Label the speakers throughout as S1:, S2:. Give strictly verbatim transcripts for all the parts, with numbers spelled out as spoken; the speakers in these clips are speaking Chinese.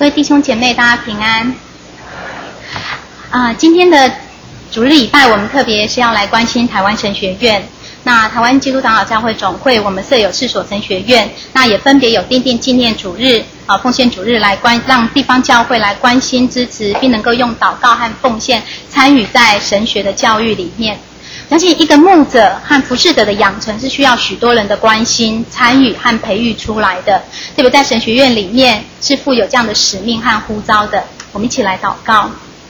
S1: 各位弟兄姐妹，大家平安。啊、呃，今天的主日礼拜，我们特别是要来关心台湾神学院。那台湾基督长老教会总会，我们设有四所神学院，那也分别有奠定纪念主日、啊、呃、奉献主日来关，让地方教会来关心、支持，并能够用祷告和奉献参与在神学的教育里面。相信一个牧者和服侍者的养成是需要许多人的关心、参与和培育出来的，特别在神学院里面是负有这样的使命和呼召的。我们一起来祷告。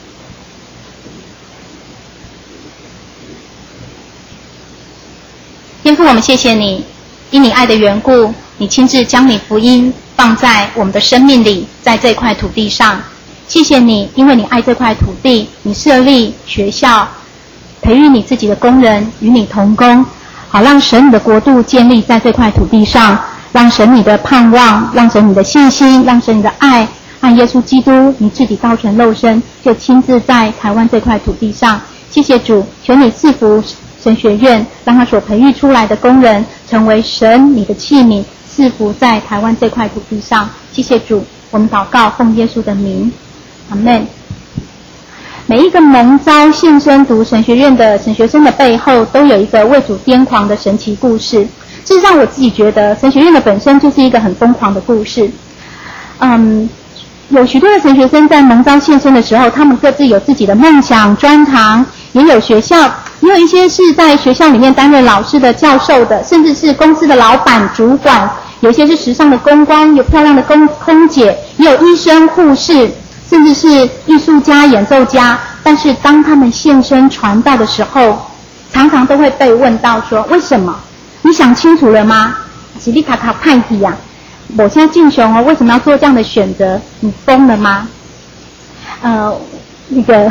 S1: 天父，我们谢谢你，因你爱的缘故，你亲自将你福音放在我们的生命里，在这块土地上。谢谢你，因为你爱这块土地，你设立学校，培育你自己的工人，与你同工，好让神你的国度建立在这块土地上，让神你的盼望，让神你的信心，让神你的爱和耶稣基督你自己道成肉身，就亲自在台湾这块土地上。谢谢主，求你赐福神学院，让他所培育出来的工人成为神你的器皿，赐福在台湾这块土地上。谢谢主，我们祷告奉耶稣的名，阿们。每一个蒙召献身读神学院的神学生的背后，都有一个为主癫狂的神奇故事。事实上，我自己觉得神学院的本身就是一个很疯狂的故事。嗯，有许多的神学生在蒙召献身的时候，他们各自有自己的梦想、专长，也有学校，也有一些是在学校里面担任老师的、教授的，甚至是公司的老板、主管，有一些是时尚的公关，有漂亮的空空姐，也有医生、护士，甚至是艺术家、演奏家。但是当他们现身传道的时候，常常都会被问到说：为什么？你想清楚了吗？是你卡卡派系呀？我现在敬雄哦，为什么要做这样的选择？你疯了吗？呃，那个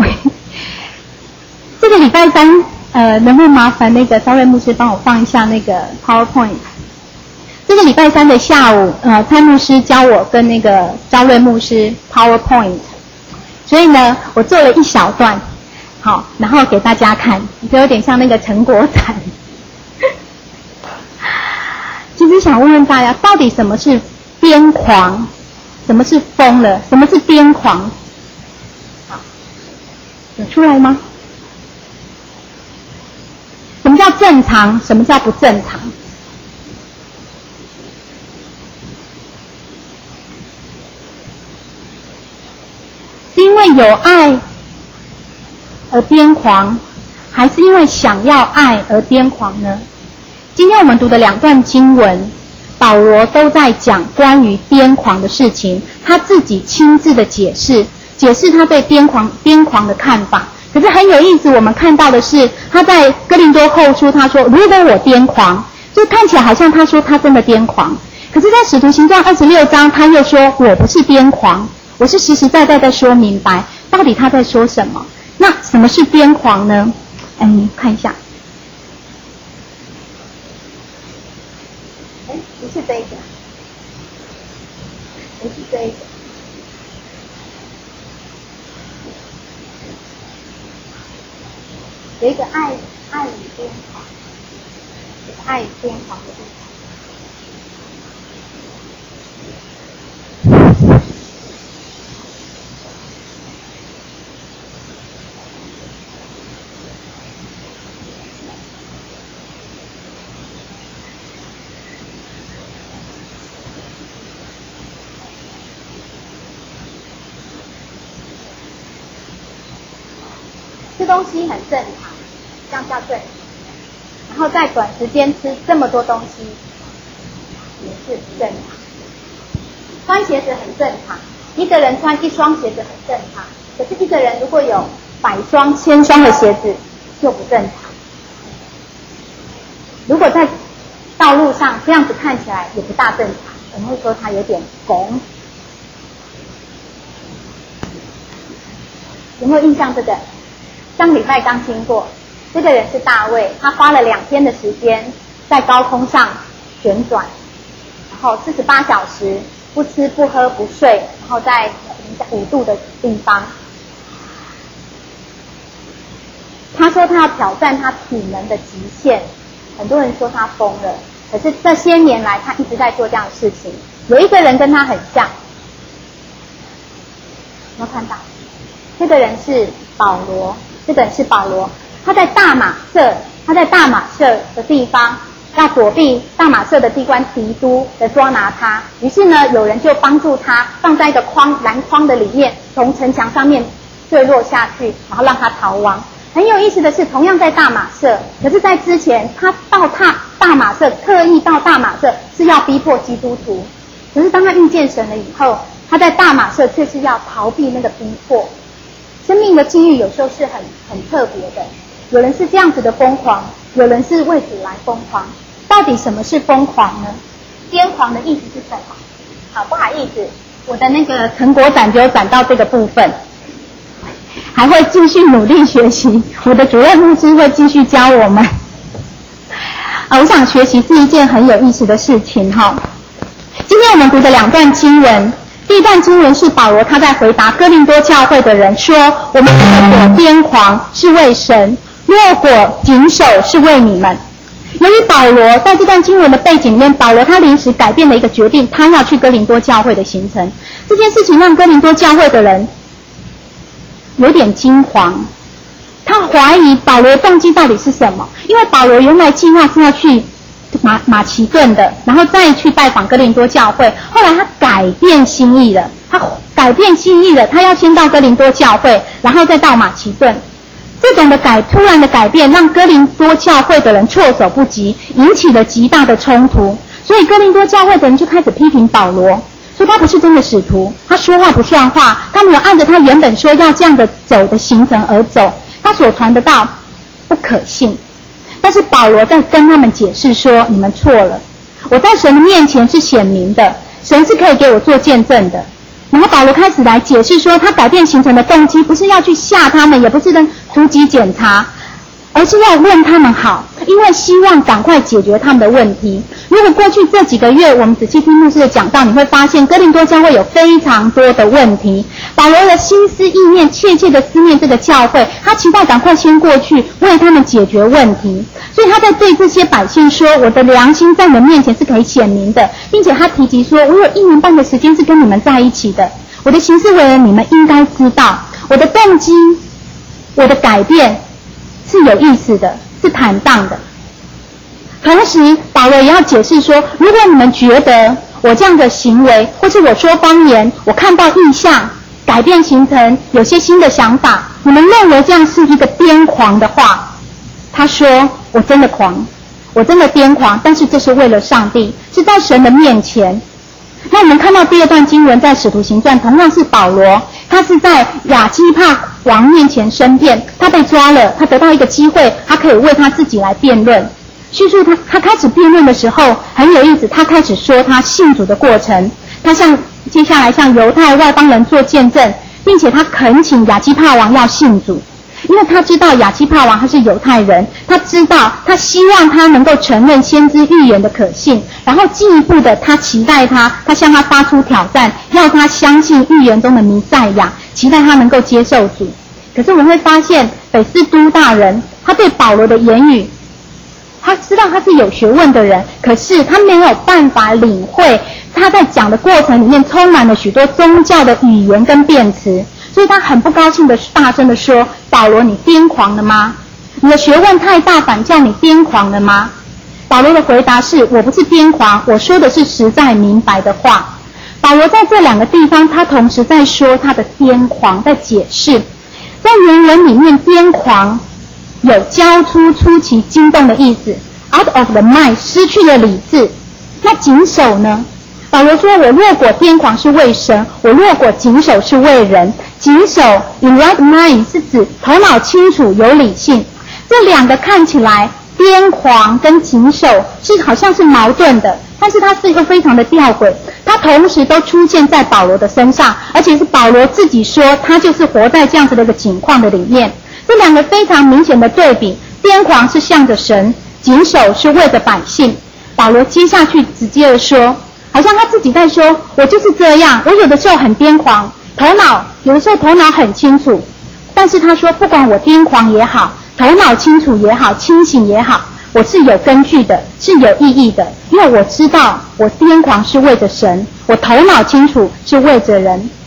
S1: 这个礼拜三，呃，能不能麻烦那个肖瑞牧师帮我放一下那个 PowerPoint？ 这个礼拜三的下午，呃，蔡牧师教我跟那个肖瑞牧师 PowerPoint。所以呢，我做了一小段，好，然后给大家看，就有点像那个成果展。其实想问问大家，到底什么是癫狂？什么是疯了？什么是癫狂？好，有出来吗？什么叫正常？什么叫不正常？是因为有爱而癫狂，还是因为想要爱而癫狂呢？今天我们读的两段经文，保罗都在讲关于癫狂的事情，他自己亲自的解释，解释他对癫狂癫狂的看法。可是很有意思，我们看到的是他在哥林多后书他说：如果我癫狂，就看起来好像他说他真的癫狂。可是在使徒行传二十六章，他又说我不是癫狂，我是实实在在在说明白，到底他在说什么？那什么是癫狂呢？嗯，看一下。哎，不是这一个，不是这一个。有一个爱爱与癫狂，有个爱与癫狂的地方。吃东西很正常，这样叫正常。然后在短时间吃这么多东西，也是正常。穿鞋子很正常，一个人穿一双鞋子很正常。可是一个人如果有百双、千双的鞋子，就不正常。如果在道路上这样子看起来也不大正常，我们会说他有点拱。有没有印象这个？上礼拜刚经过，这个人是大卫，他花了两天的时间在高空上旋转，然后四十八小时不吃不喝不睡，然后在五度的地方。他说他要挑战他体能的极限，很多人说他疯了，可是这些年来他一直在做这样的事情。有一个人跟他很像， 有没有看到？这个人是保罗，这个人是保罗，他在大马色，他在大马色的地方要躲避大马色的地官提督的抓拿他，于是呢，有人就帮助他放在一个筐篮筐的里面，从城墙上面坠落下去，然后让他逃亡。很有意思的是，同样在大马色，可是在之前他到大大马色，特意到大马色是要逼迫基督徒，可是当他遇见神了以后，他在大马色却是要逃避那个逼迫。生命的境遇有时候是很很特别的，有人是这样子的疯狂，有人是为主来疯狂。到底什么是疯狂呢？癫狂的意思是什么？好，不好意思，我的那个成果展只有展到这个部分，还会继续努力学习，我的主任牧师会继续教我们。啊，我想学习是一件很有意思的事情哈。今天我们读的两段经文，第一段经文是保罗他在回答哥林多教会的人说：我们若果癫狂是为神，若果谨守是为你们。由于保罗在这段经文的背景里面，保罗他临时改变了一个决定，他要去哥林多教会的行程。这件事情让哥林多教会的人有点惊慌，他怀疑保罗的动机到底是什么？因为保罗原来计划是要去马马其顿的，然后再去拜访哥林多教会，后来他改变心意了，他改变心意了，他要先到哥林多教会，然后再到马其顿。这种的改突然的改变，让哥林多教会的人措手不及，引起了极大的冲突。所以哥林多教会的人就开始批评保罗，说他不是真的使徒，他说话不算话，他没有按着他原本说要这样的走的行程而走，他所传的道不可信。但是保罗在跟他们解释说，你们错了，我在神的面前是显明的，神是可以给我做见证的。然后保罗开始来解释说，他改变行程的动机不是要去吓他们，也不是跟突击检查，而是要问他们好，因为希望赶快解决他们的问题。如果过去这几个月我们仔细听牧师的讲道，你会发现哥林多教会有非常多的问题。保罗的心思意念切切的思念这个教会，他期待赶快先过去为他们解决问题。所以他在对这些百姓说，我的良心在你们面前是可以显明的，并且他提及说，我有一年半的时间是跟你们在一起的，我的行事为人你们应该知道，我的动机，我的改变是有意思的，是坦荡的。同时保罗也要解释说，如果你们觉得我这样的行为，或是我说方言，我看到异象，改变行程，有些新的想法，你们认为这样是一个癫狂的话，他说我真的狂，我真的癫狂，但是这是为了上帝，是在神的面前。那我们看到第二段经文在使徒行传，同样是保罗，他是在亚基帕王面前申辩，他被抓了，他得到一个机会，他可以为他自己来辩论。叙述他他开始辩论的时候很有意思，他开始说他信主的过程，他向接下来向犹太外邦人做见证，并且他恳请亚基帕王要信主，因为他知道亚基帕王他是犹太人，他知道他希望他能够承认先知预言的可信，然后进一步的他期待他，他向他发出挑战，要他相信预言中的弥赛亚，期待他能够接受主。可是我们会发现北斯都大人他对保罗的言语，他知道他是有学问的人，可是他没有办法领会他在讲的过程里面充满了许多宗教的语言跟辩词，所以他很不高兴的大声的说，保罗你癫狂了吗？你的学问太大，反叫你癫狂了吗？保罗的回答是，我不是癫狂，我说的是实在明白的话。保罗在这两个地方他同时在说他的癫狂，在解释。在原文里面癫狂有交出出其惊动的意思， out of the mind 失去了理智。那谨守呢？保罗说，我若果癫狂是为神，我若果谨守是为人。谨守 in right mind 是指头脑清楚有理性，这两个看起来癫狂跟谨守是好像是矛盾的，但是它是一个非常的吊诡，它同时都出现在保罗的身上，而且是保罗自己说他就是活在这样子的一个情况的里面。这两个非常明显的对比，癫狂是向着神，谨守是为着百姓。保罗接下去直接的说，好像他自己在说，我就是这样，我有的时候很癫狂，头脑有的时候头脑很清楚，但是他说不管我癫狂也好，头脑清楚也好，清醒也好，我是有根据的，是有意义的，因为我知道我癫狂是为着神，我头脑清楚是为着人。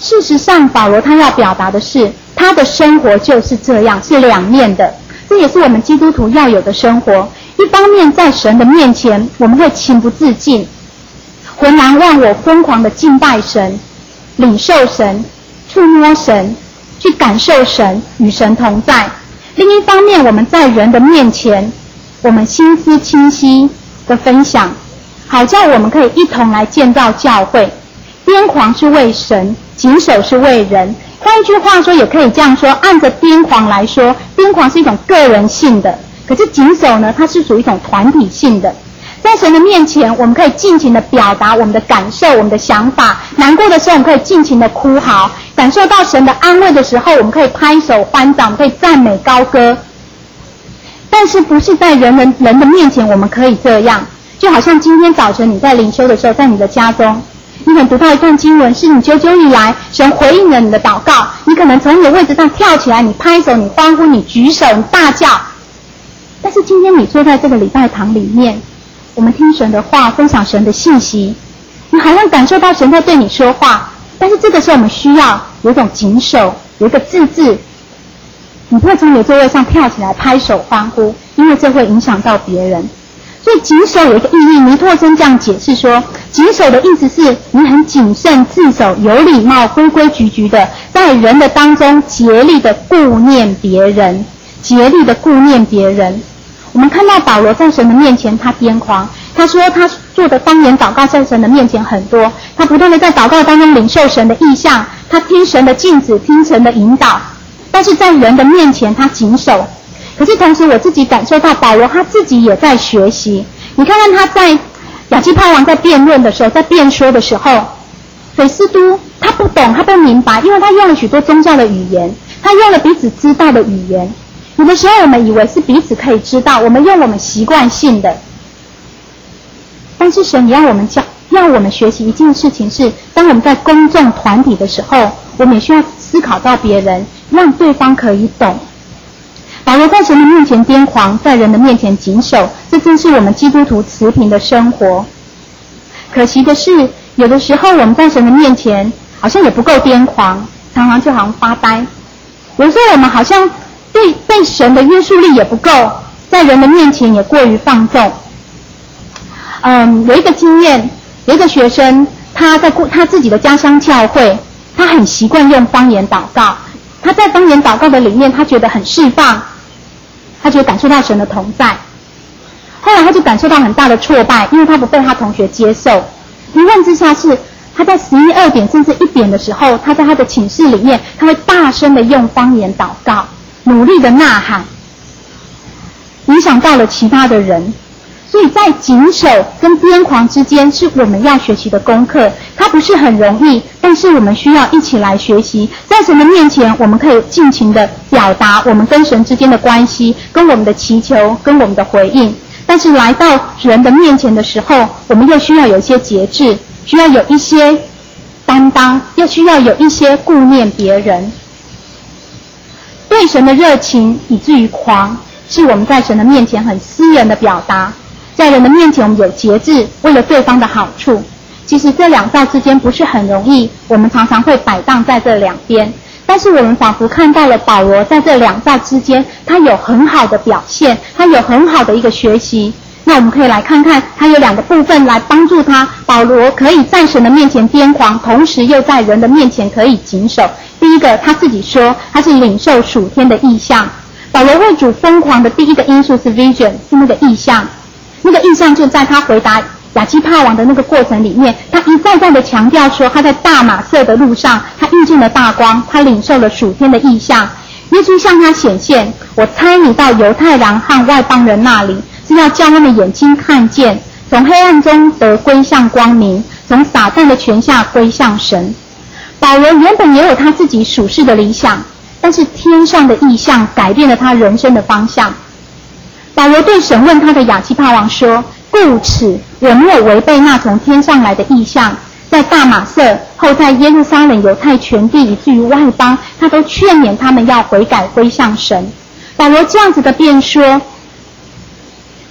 S1: 事实上，保罗他要表达的是，他的生活就是这样，是两面的。这也是我们基督徒要有的生活。一方面，在神的面前，我们会情不自禁、浑然忘我、疯狂的敬拜神、领受神、触摸神、去感受神、与神同在。另一方面，我们在人的面前，我们心思清晰的分享，好叫我们可以一同来建造教会。癫狂是为神，谨守是为人。换一句话说，也可以这样说，按着癫狂来说，癫狂是一种个人性的，可是谨守呢，它是属于一种团体性的。在神的面前，我们可以尽情的表达我们的感受、我们的想法。难过的时候，我们可以尽情的哭嚎；感受到神的安慰的时候，我们可以拍手欢掌，我们可以赞美高歌。但是不是在人人人的面前我们可以这样？就好像今天早晨你在灵修的时候，在你的家中，你可能读到一段经文，是你久久以来神回应了你的祷告，你可能从你的位置上跳起来，你拍手，你欢呼，你举手，你大叫。但是今天你坐在这个礼拜堂里面，我们听神的话，分享神的信息，你好像感受到神在对你说话，但是这个时候我们需要有一种谨守，有一个自制。你不会从你的座位上跳起来拍手欢呼，因为这会影响到别人。所以谨守有一个意义，尼托生这样解释说，谨守的意思是你很谨慎自守，有礼貌，规规矩矩的，在人的当中竭力的顾念别人，竭力的顾念别人。我们看到保罗在神的面前他癫狂，他说他做的方言祷告在神的面前很多，他不断的在祷告当中领受神的意象，他听神的禁止，听神的引导，但是在人的面前他谨守。可是同时我自己感受到保罗他自己也在学习。你看看他在亚基帕王在辩论的时候，在辩说的时候，斐斯都他不懂，他不明白，因为他用了许多宗教的语言，他用了彼此知道的语言。有的时候我们以为是彼此可以知道，我们用我们习惯性的，但是神也要我们教，要我们学习一件事情是，当我们在公众团体的时候，我们也需要思考到别人，让对方可以懂。保罗在神的面前癫狂，在人的面前谨守，这正是我们基督徒持平的生活。可惜的是，有的时候我们在神的面前好像也不够癫狂，常常就好像发呆。有的时候我们好像对对神的约束力也不够，在人的面前也过于放纵。嗯，有一个经验，有一个学生，他在他自己的家乡教会，他很习惯用方言祷告。他在方言祷告的里面，他觉得很释放，他觉得感受到神的同在。后来他就感受到很大的挫败，因为他不被他同学接受。一问之下是，他在十一二点甚至一点的时候，他在他的寝室里面，他会大声的用方言祷告，努力的呐喊，影响到了其他的人。所以在谨守跟癫狂之间是我们要学习的功课，它不是很容易，但是我们需要一起来学习。在神的面前，我们可以尽情的表达我们跟神之间的关系，跟我们的祈求，跟我们的回应。但是来到人的面前的时候，我们又需要有一些节制，需要有一些担当，又需要有一些顾念别人。对神的热情以至于狂，是我们在神的面前很私人的表达。在人的面前我们有节制，为了对方的好处。其实这两造之间不是很容易，我们常常会摆荡在这两边。但是我们仿佛看到了保罗在这两造之间，他有很好的表现，他有很好的一个学习。那我们可以来看看，他有两个部分来帮助他，保罗可以在神的面前癫狂，同时又在人的面前可以谨守。第一个，他自己说他是领受属天的意象。保罗为主疯狂的第一个因素是 vision， 是那个意象。那个意象就在他回答亚基帕王的那个过程里面，他一再再的强调说，他在大马色的路上，他遇见了大光，他领受了属天的意象。耶稣向他显现，我差你到犹太人和外邦人那里，是要叫他们眼睛看见，从黑暗中得归向光明，从撒旦的权下归向神。保罗原本也有他自己属世的理想，但是天上的意象改变了他人生的方向。保罗对审问他的亚基帕王说，故此我没有违背那从天上来的意象，在大马色，后在耶路撒冷、犹太全地以至于外邦，他都劝勉他们要悔改归向神。保罗这样子的辩说，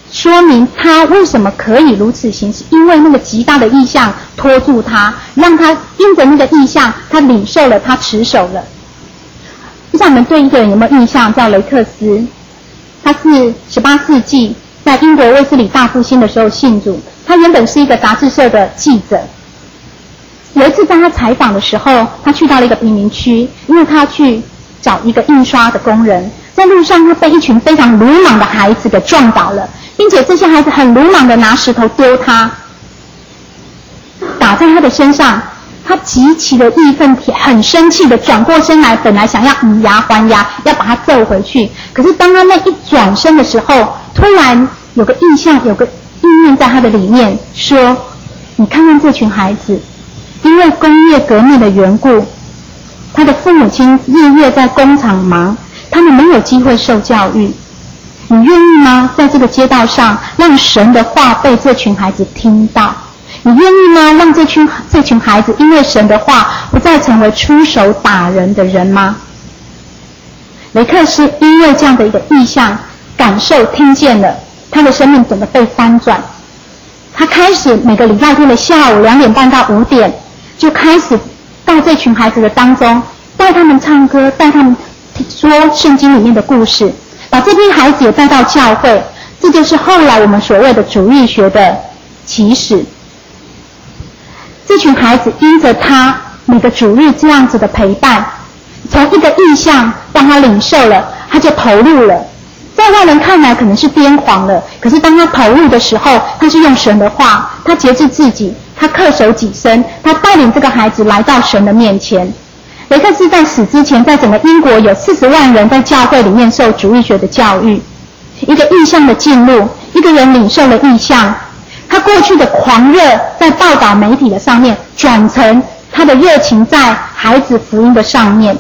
S1: 说明他为什么可以如此行，是因为那个极大的意象拖住他，让他因着那个意象，他领受了，他持守了。不知道你们对一个人有没有印象？叫雷克斯，他是十八世纪在英国卫斯理大复兴的时候信主。他原本是一个杂志社的记者。有一次在他采访的时候，他去到了一个贫民区，因为他要去找一个印刷的工人。在路上，他被一群非常鲁莽的孩子给撞倒了，并且这些孩子很鲁莽的拿石头丢他，打在他的身上。他极其的义愤，很生气的转过身来，本来想要以牙还牙，要把他揍回去。可是当他那一转身的时候，突然有个意象，有个意念在他的里面说：你看看这群孩子，因为工业革命的缘故，他的父母亲日夜在工厂忙，他们没有机会受教育。你愿意吗？在这个街道上，让神的话被这群孩子听到？你愿意吗？让这群这群孩子因为神的话不再成为出手打人的人吗？雷克斯因为这样的一个意象感受听见了，他的生命整个被翻转。他开始每个礼拜天的下午两点半到五点，就开始到这群孩子的当中，带他们唱歌，带他们说圣经里面的故事，把这批孩子也带到教会。这就是后来我们所谓的主义学的起始。这群孩子因着他每个主日这样子的陪伴，从一个意象让他领受了，他就投入了。在外人看来可能是癫狂了，可是当他投入的时候，他是用神的话，他节制自己，他恪守己身，他带领这个孩子来到神的面前。雷克斯在死之前，在整个英国有四十万人在教会里面受主义学的教育。一个意象的进入，一个人领受了意象，他过去的狂热在报道媒体的上面转成他的热情在孩子福音的上面。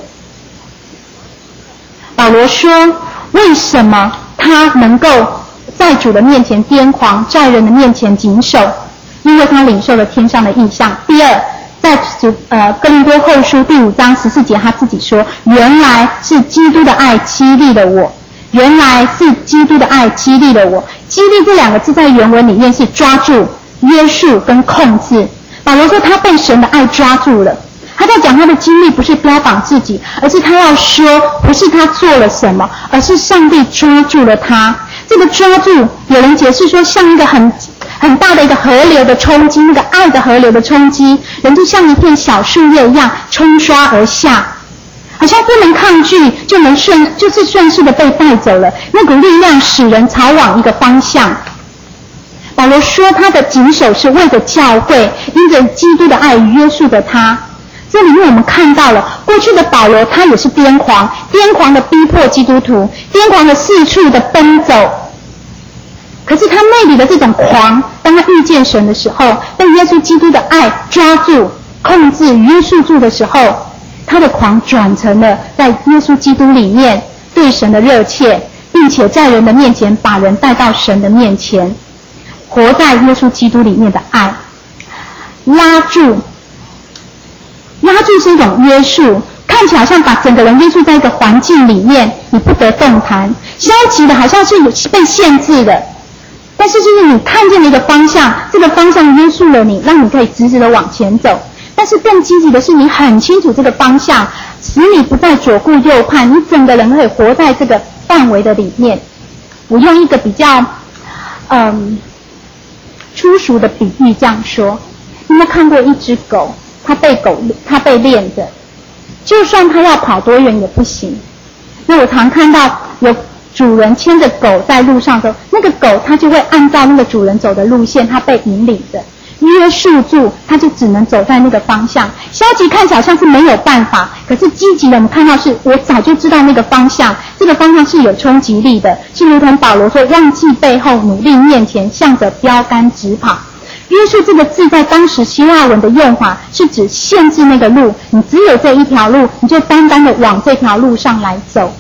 S1: 保罗说，为什么他能够在主的面前癫狂，在人的面前谨守？因为他领受了天上的意象。第二，在主呃哥林多后书第五章十四节，他自己说，原来是基督的爱激励了我。原来是基督的爱激励了我。激励这两个字在原文里面是抓住、约束跟控制。保罗说他被神的爱抓住了。他在讲他的经历不是标榜自己，而是他要说不是他做了什么，而是上帝抓住了他。这个抓住，有人解释说像一个很很大的一个河流的冲击，那个爱的河流的冲击，人就像一片小树叶一样冲刷而下，好像不能抗拒，就能顺，就是顺势的被带走了。那股力量使人朝往一个方向。保罗说他的谨守是为着教会，因着基督的爱约束着他。这里面我们看到了过去的保罗，他也是癫狂，癫狂的逼迫基督徒，癫狂的四处的奔走。可是他内里的这种狂，当他遇见神的时候，被耶稣基督的爱抓住、控制、约束住的时候，他的狂转成了在耶稣基督里面对神的热切，并且在人的面前把人带到神的面前，活在耶稣基督里面的爱。拉住，拉住是一种约束，看起来好像把整个人约束在一个环境里面，你不得动弹。消极的好像是有被限制的，但是就是你看见了一个方向，这个方向约束了你，让你可以直直的往前走。但是更积极的是，你很清楚这个方向，使你不再左顾右盼，你整个人可以活在这个范围的里面。我用一个比较嗯粗俗的比喻这样说，你有没有看过一只狗？它被狗它被链着，就算它要跑多远也不行。那我常看到有主人牵着狗在路上的时候，那个狗它就会按照那个主人走的路线，它被引领着。约束住，他就只能走在那个方向。消极看起来像是没有办法，可是积极的我们看到是我早就知道那个方向，这个方向是有冲击力的，是如同保罗说忘记背后，努力面前，向着标杆直跑。约束这个字在当时希腊文的用法是指限制那个路，你只有这一条路，你就单单的往这条路上来走。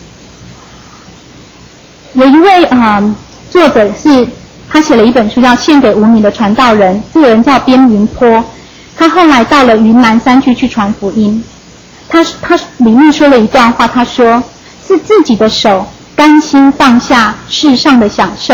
S1: 有一位呃作者是他写了一本书叫《献给无名的传道人》，这个人叫边云坡，他后来到了云南山区去传福音。他他里面说了一段话，他说是自己的手甘心放下世上的享受，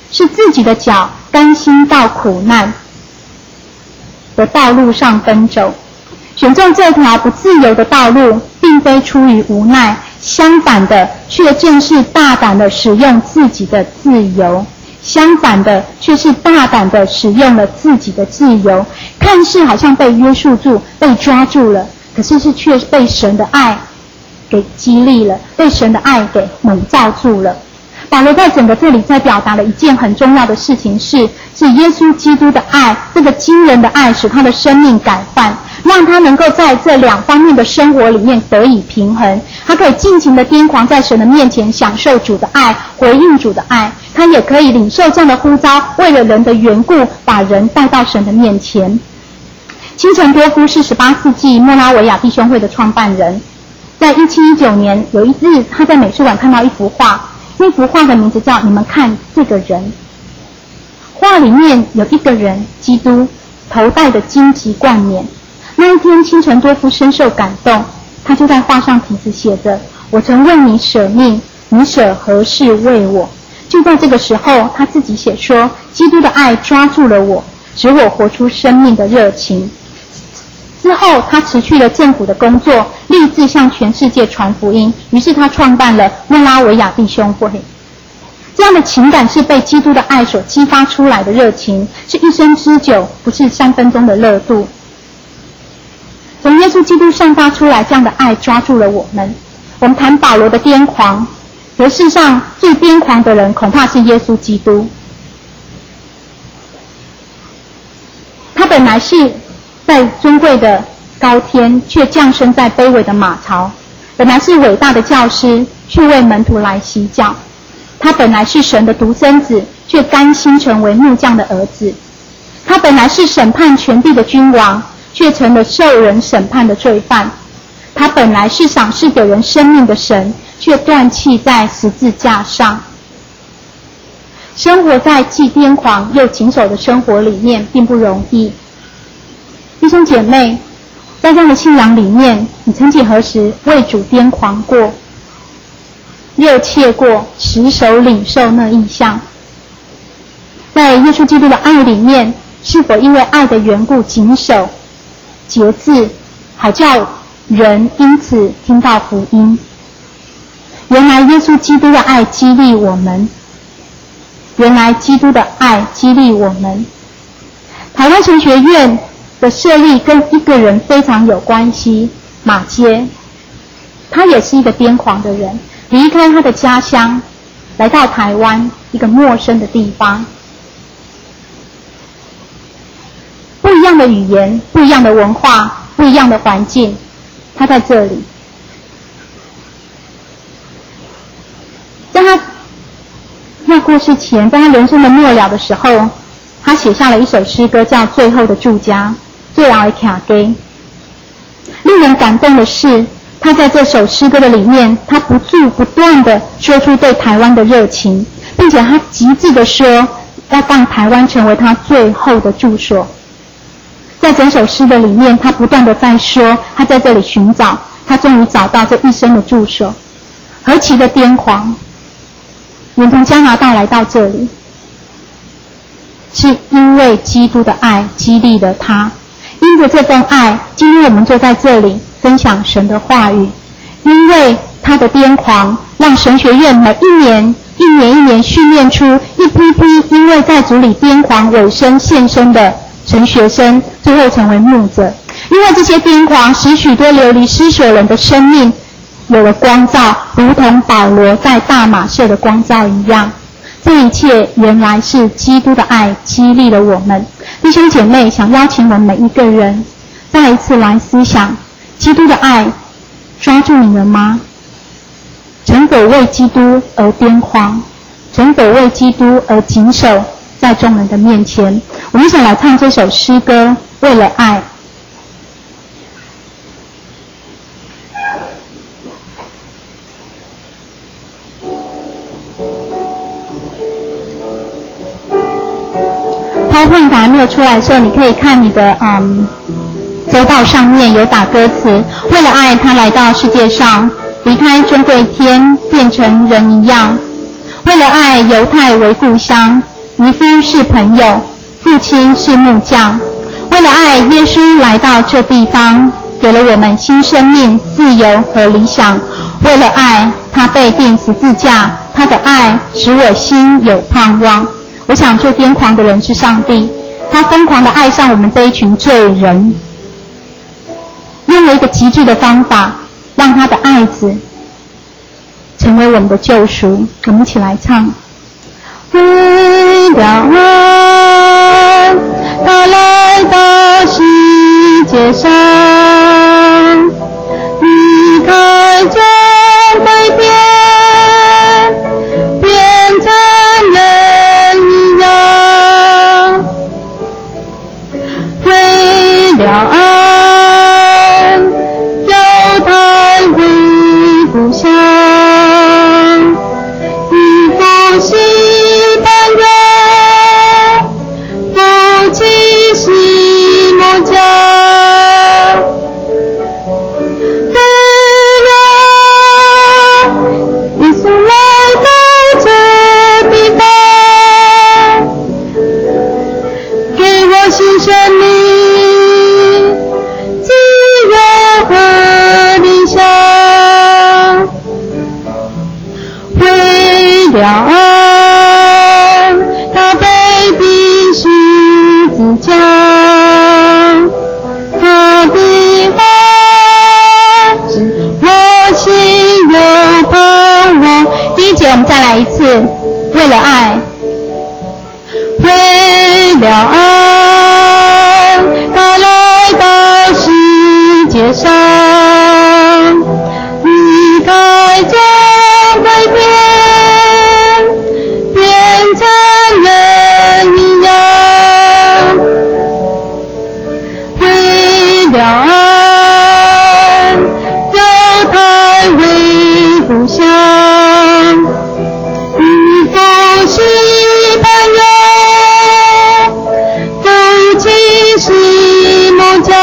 S1: 是自己的脚甘心到苦难的道路上奔走。选中这条不自由的道路，并非出于无奈，相反的，却正是大胆的使用自己的自由。相反的，却是大胆的使用了自己的自由，看似好像被约束住、被抓住了，可是是却被神的爱给激励了，被神的爱给蒙罩住了。保罗在整个这里在表达了一件很重要的事情是，是耶稣基督的爱，这个惊人的爱使他的生命改换，让他能够在这两方面的生活里面得以平衡。他可以尽情的癫狂在神的面前享受主的爱，回应主的爱，他也可以领受这样的呼召，为了人的缘故把人带到神的面前。清晨多夫是十八世纪莫拉维亚弟兄会的创办人。在一七一九年有一日，他在美术馆看到一幅画，那幅画的名字叫你们看这个人。画里面有一个人，基督，头戴的荆棘冠冕。那一天清晨多夫深受感动，他就在画上题字写着，我曾为你舍命，你舍何事为我。就在这个时候，他自己写说，基督的爱抓住了我，使我活出生命的热情。之后他辞去了政府的工作，立志向全世界传福音，于是他创办了莫拉维亚弟兄会。这样的情感是被基督的爱所激发出来的热情，是一生之久，不是三分钟的热度。从耶稣基督散发出来这样的爱抓住了我们。我们谈保罗的癫狂，可世上最癫狂的人恐怕是耶稣基督。他本来是在尊贵的高天，却降生在卑微的马槽；本来是伟大的教师，却为门徒来洗脚；他本来是神的独生子，却甘心成为木匠的儿子；他本来是审判全地的君王，却成了受人审判的罪犯；他本来是赏赐给人生命的神，却断气在十字架上。生活在既癫狂又谨守的生活里面并不容易。弟兄姐妹，在这样的信仰里面，你曾几何时为主癫狂过，热切过，持守领受那意象？在耶稣基督的爱里面，是否因为爱的缘故谨守节制，好叫人因此听到福音？原来耶稣基督的爱激励我们，原来基督的爱激励我们。台湾神学院的设立跟一个人非常有关系，马街。他也是一个癫狂的人，离开他的家乡，来到台湾一个陌生的地方。不一样的语言，不一样的文化，不一样的环境，他在这里。在他要过世前，在他人生的末了的时候，他写下了一首诗歌，叫《最后的住家》。最后的卡给。令人感动的是，他在这首诗歌的里面，他不住不断的说出对台湾的热情，并且他极致的说，要让台湾成为他最后的住所。在整首诗的里面，他不断的在说，他在这里寻找，他终于找到这一生的住所。何其的癫狂！远从加拿大来到这里，是因为基督的爱激励了他。因着这份爱，今天我们就在这里分享神的话语。因为他的癫狂，让神学院每一年一年一年训练出一批批因为在主里癫狂委身献身的神学生，最后成为牧者。因为这些癫狂使许多流离失所人的生命有了光照，如同保罗在大马色的光照一样。这一切原来是基督的爱激励了我们。弟兄姐妹，想邀请我们每一个人再一次来思想，基督的爱抓住你了吗？曾否为基督而癫狂？曾否为基督而谨守在众人的面前？我们一起来唱这首诗歌，为了爱。PowerPoint 还没有出来的时候，你可以看你的嗯周报上面有打歌词，为了爱他来到世界上，离开尊贵天，变成人一样。为了爱犹太为故乡， 渔夫是朋友，父亲是木匠。为了爱，耶稣来到这地方，给了我们新生命、自由和理想。为了爱，他被钉十字架，他的爱使我心有盼望。我想最癫狂的人是上帝，他疯狂地爱上我们这一群罪人，用了一个极致的方法，让他的爱子成为我们的救赎。我们一起来唱。为了爱，他来到世界上，离开这被变，变成人一样。为了爱，犹太为故乡，以父心了爱，他被钉十字架，他的爱使我心有盼望。第一节我们再来一次，为了爱，为了爱，他来到世界上，离开这被变。了爱，犹太为故乡，以父是朋友，父亲是木匠。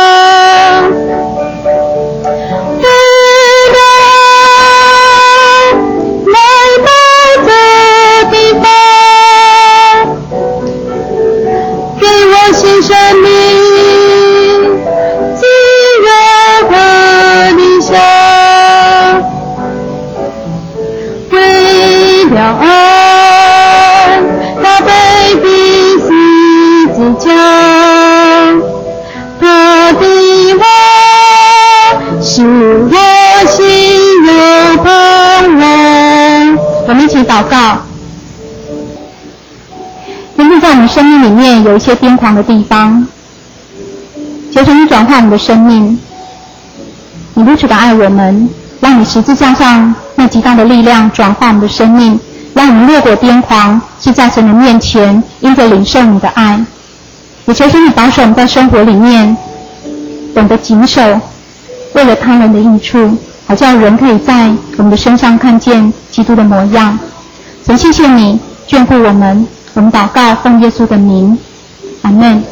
S1: 为了爱，来到这地方，给我新生命。为了爱，他被钉十字架，他的爱使我心有盼望。我们一起祷告。今天在我们生命里面有一些癫狂的地方，求求你转换我们的生命。你如此的爱我们，让你十字架上那极大的力量转化我们的生命，让我们越过癫狂，是在神的面前因着领受你的爱。也求求你保守我们在生活里面懂得谨守，为了他人的益处，好叫人可以在我们的身上看见基督的模样。神，谢谢你眷顾我们，我们祷告奉耶稣的名，阿们。